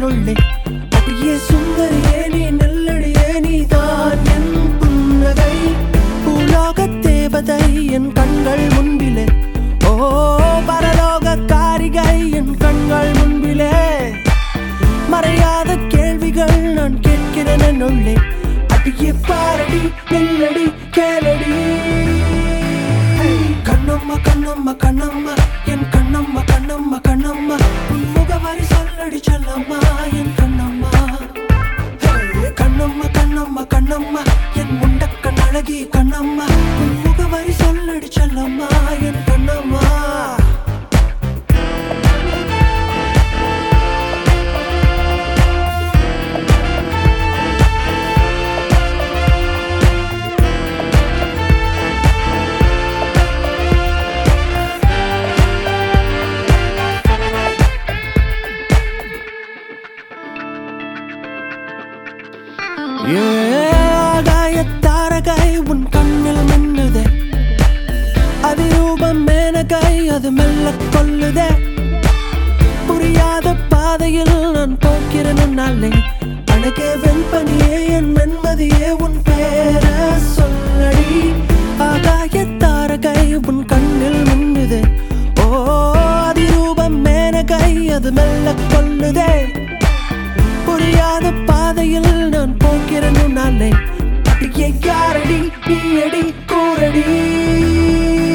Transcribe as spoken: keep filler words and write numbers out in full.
உள்ளே அப்படியே சுந்தரியே நீ நெல்லடியே நீதான் என் புன்னகை பூலோக தேவதை என் கண்கள் முன்பிலே ஓ பரலோக காரிகை என் கண்கள் முன்பிலே மறையாத கேள்விகள் நான் கேட்கிறேன் என் உள்ளே அப்படியே பாரடி நெல்லடி கேளடி கண்ணம்மா கண்ணம்மா கண்ணம்மா என் கண்ணம்மா கண்ணம்மா கண்ணம்மா உன் முகவரி சொல்லடி செல்லம்மா என் கண்ணம்மா கண்ணம்மா கண்ணம்மா கண்ணம்மா என் முண்டக்கண் அழகி கண்ணம்மா உன் முகவரி சொல்லடி செல்லம்மா என் கண்ணம்மா தாரகை உன் கண்ணில் மின்னுதே அதிரூபம் மேனகை அது மெல்ல கொல்லுதே புரியாத பாதையில் நான் போக்கிறேன் நாளே அழகே வெண்பனியே என் வெண்மதியே உன் பேர சொல்லடி ஆகாய தாரகை உன் கண்ணில் மின்னுதே ஓ அதிரூபம் மேனகை அது மெல்ல கொல்லுதே புரியாத பாதையில் நான் போகிறேன் நாளே அப்படியே யாரடி நீ அடி கூரடி